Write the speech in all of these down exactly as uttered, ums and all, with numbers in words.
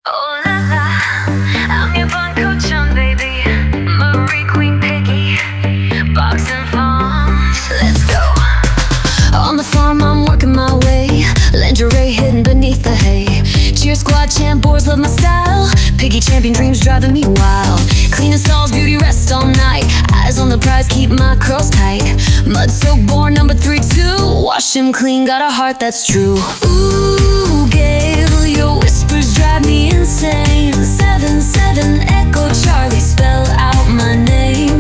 Oh la la, I'm your bun coach on baby, Marie Queen Piggy, boxing farms, let's go. On the farm I'm working my way, lingerie hidden beneath the hay. Cheer squad champ boys love my style, Piggy champion dreams driving me wild. Cleaning stalls, beauty rest all night, eyes on the prize keep my curls tight. Mud soak born number three two, wash him clean, got a heart that's true. Ooh, Gail, your whispers drive me insane. Seven, seven, Echo Charlie, spell out my name.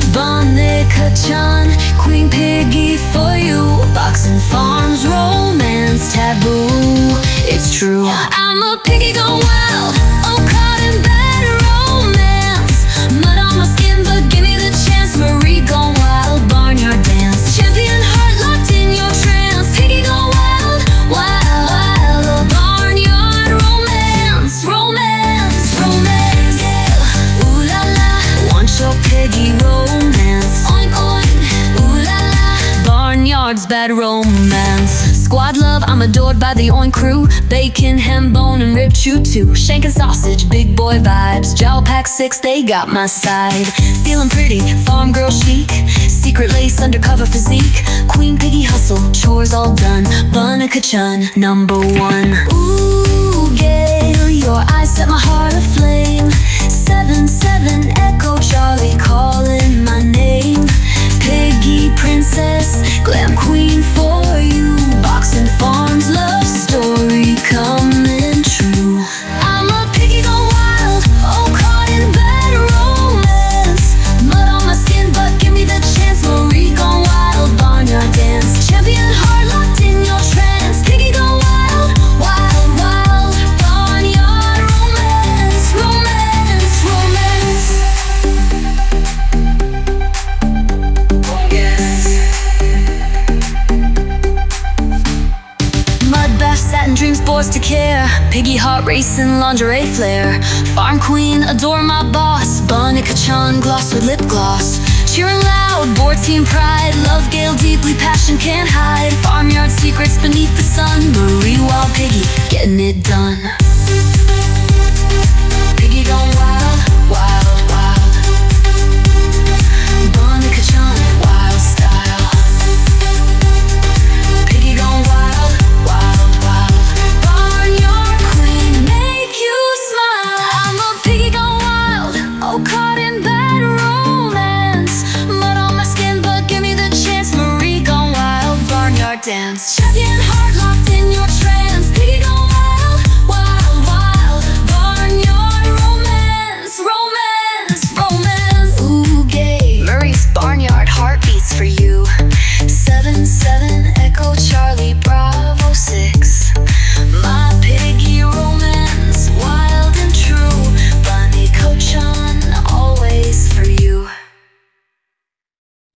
Bonica Chan, Queen Piggy for you. Boxing farms, romance, taboo, it's true. I'm a piggy gone wild, oh caught in bad romance. Mud on my skin but give me the chance. Marie gone wild, barnyard dance. Champion heart locked in your trance. Piggy gone wild, wild, wild, oh barnyard romance. Romance, romance, yeah. Ooh la la, want your piggy romance. Oink oink, ooh la la, barnyard's bad romance. Squad love, I'm adored by the Oink crew. Bacon, ham, bone, and rib chew too. Shank and sausage, big boy vibes. Jowl pack six, they got my side. Feeling pretty, farm girl chic. Secret lace, undercover physique. Queen Piggy hustle, chores all done. Bonica Chun, number one. Ooh, Gail, your eyes set my heart aflame. Seven, seven, Echo Charlie, calling my name. Piggy princess, glam queen for you. Boxing farms, love story coming true. I'm a piggy gone wild, oh caught in bad romance. Mud on my skin but give me the chance. Marie gone wild, barnyard dance. Champion heart locked in your trance. Piggy gone wild, wild, wild, barnyard romance. Romance, romance. Oh yes. Mud bath, satin dreams, boys to care. Piggy heart racing, lingerie flare. Farm queen, adore my boss. Bonica Chan, gloss with lip gloss. Cheering loud, board team pride. Love Gail deeply, passion can't hide. Farmyard secrets beneath the sun. Marie Wild Piggy, getting it done.